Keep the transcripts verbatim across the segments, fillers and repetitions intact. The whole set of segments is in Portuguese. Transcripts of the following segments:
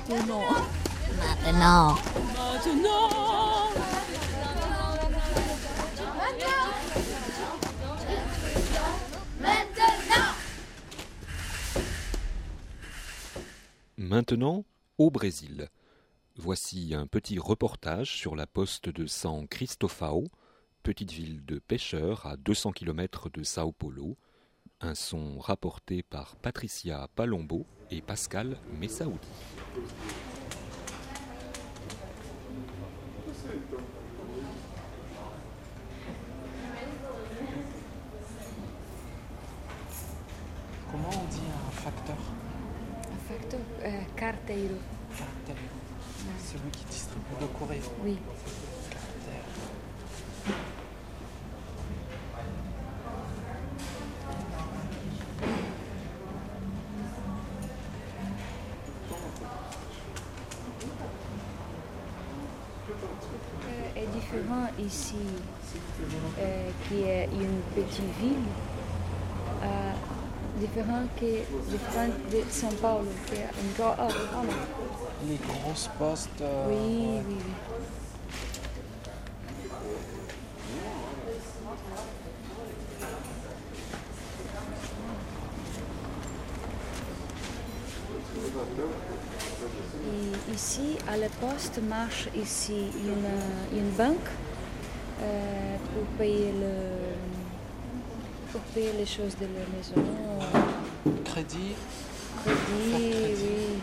Maintenant. Maintenant. Maintenant. Maintenant, au Brésil. Voici un petit reportage sur la poste de São Cristóvão, petite ville de pêcheurs à deux cents kilomètres de Sao Paulo. Un son rapporté par Patricia Palombo et Pascal Messaoudi. Comment on dit un facteur? Un facteur euh, carteiro. Carteiro. Ouais. Celui qui distribue le courrier. Oui. Carteiro. É diferente ici, é, que é une petite ville, é, diferente que diferente de São Paulo, que é une grande. Oh, pardon. Les grosses postes. euh, Oui, ouais. oui, oui. Et ici, à la poste, marche ici une, une banque euh, pour payer le, pour payer les choses de la maison. Crédit. Crédit, crédit. oui.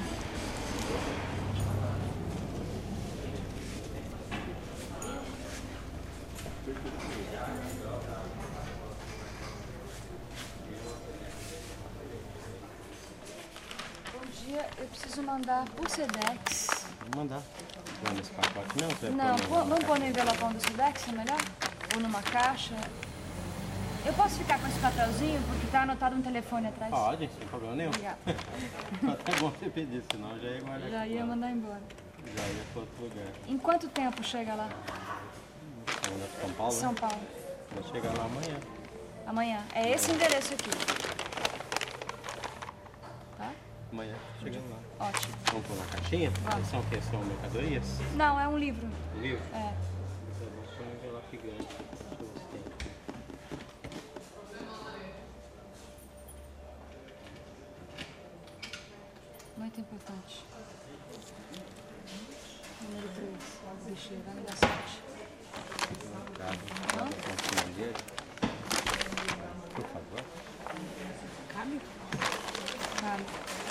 Bom dia, eu preciso mandar por Sedex. Vou mandar. Não, nesse pacote não? Você Não, põe pô- no- vamos pôr no envelopão do Sedex, é melhor? Ou numa caixa? Eu posso ficar com esse papelzinho porque tá anotado um telefone atrás? Pode, sem problema nenhum. Obrigada. Até bom você pedir, senão eu já ia guardar Já aqui ia fora. mandar embora. Já ia para outro lugar. Em quanto tempo chega lá? Vai mandar para São Paulo? São né? Paulo. Vai chegar lá amanhã. Amanhã. É esse endereço aqui. Tá? Amanhã, chegando lá. Ótimo. Vamos pôr na caixinha? Vamos. São o quê? São mercadorias? Não, é um livro. Livro? É. Então, vamos pôr um envelope grande. Deixa eu ver se tem. Muito importante. Número três. Bicho, vai me dar sorte. Cabe. Cabe com o nome dele. Por favor. Cabe? Cabe.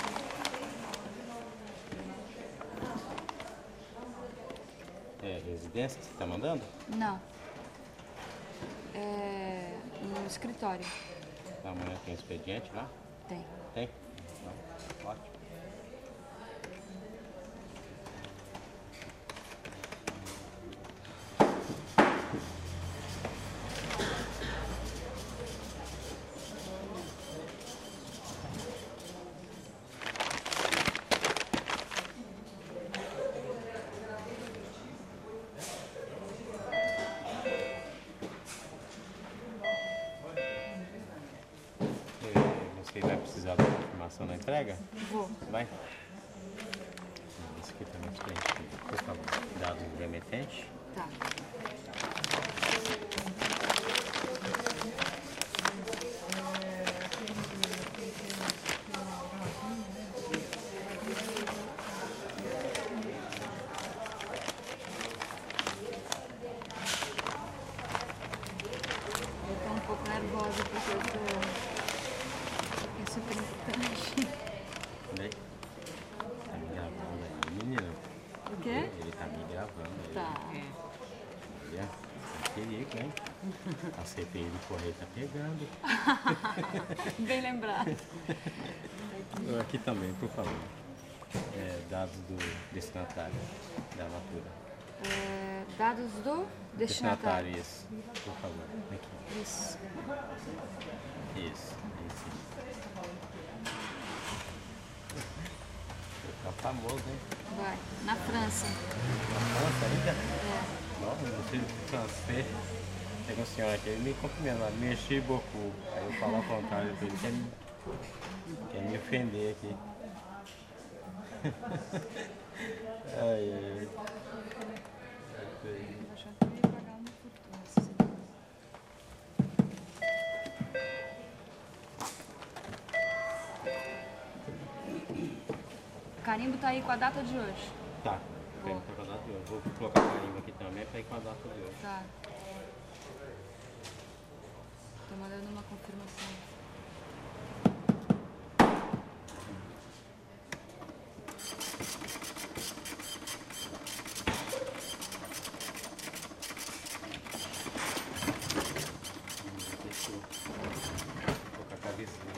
É residência que você está mandando? Não. É no escritório. Amanhã tem expediente lá? Tem. Tem? Então, ótimo. E Você vai precisar da confirmação da entrega? Vou. Vai. Esse aqui também é expediente. Por favor, dados do remetente. Tá. Eu tô um pouco nervosa porque eu tô. É super importante. Né? Tá me gravando aí, menina. O quê? Ele tá me gravando aí. Tá. Olha, sem perigo, hein? A C P I do Correio tá pegando. Bem lembrado. Aqui também, por favor. É, dados do destinatário da fatura. É, dados do Destinatário, destinatário. isso. Por favor. Aqui. Isso. Isso. Aí sim. Tá famoso, hein? Vai. Na França. Nossa, ainda? É. Nossa, meu filho de francês. Tem um senhor aqui, ele me cumprimenta lá, merci beaucoup. Aí eu falo ao contrário, ele quer me, quer me ofender aqui. Ai, ai, ai. O carimbo tá aí com a data de hoje. Tá, tem com a data de hoje. Vou colocar o carimbo aqui também para ir com a data de hoje. Tá. Tô mandando uma confirmação. Deixa eu colocar a cabecinha.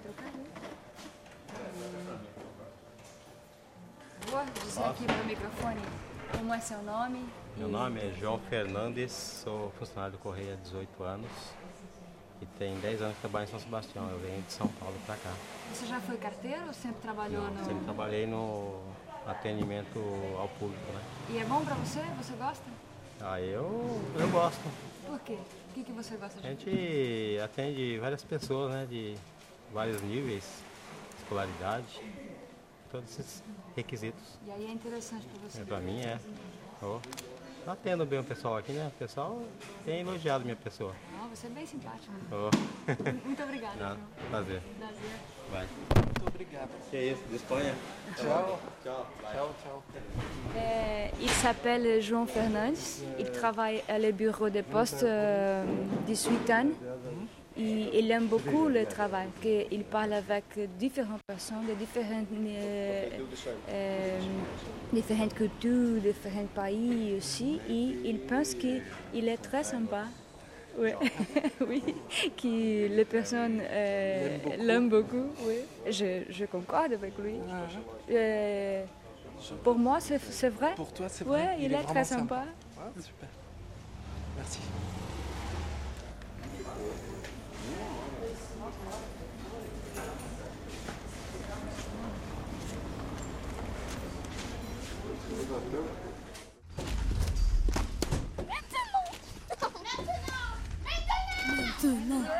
Vou dizer aqui pro microfone como é seu nome. Meu e- nome é João Fernandes, sou funcionário do Correio há dezoito anos e tem dez anos que trabalho em São Sebastião. Eu venho de São Paulo para cá. Você já foi carteiro ou sempre trabalhou Não, no... sempre trabalhei no atendimento ao público, né? E é bom pra você? Você gosta? Ah, eu, eu gosto. Por quê? O que, que você gosta A de... gente atende várias pessoas, né, de vários níveis, escolaridade, todos esses requisitos. E aí é interessante pra você. É, pra mim é. Oh. Eu atendo bem o pessoal aqui, né? O pessoal tem elogiado minha pessoa. Não, você é bem simpático. Oh. Muito obrigada, Não, João. prazer. Prazer. Vai. Muito obrigado. Que é isso, disponha. Tchau. Tchau. Tchau, tchau. Euh, il s'appelle João Fernandes. Il travaille à le bureau de poste euh, dix-huit ans. Et il aime beaucoup le travail, qu'il parle avec différentes personnes de différentes, euh, euh, différentes cultures, différents pays aussi. Et il pense qu'il est très sympa. Ouais. Oui, que les personnes euh, l'aiment beaucoup. Oui. Je, je concorde avec lui. Euh, pour moi, c'est c'est vrai. Pour toi, c'est vrai. Ouais, il, est, vraiment très sympa. Ah, super. Merci. Maintenant.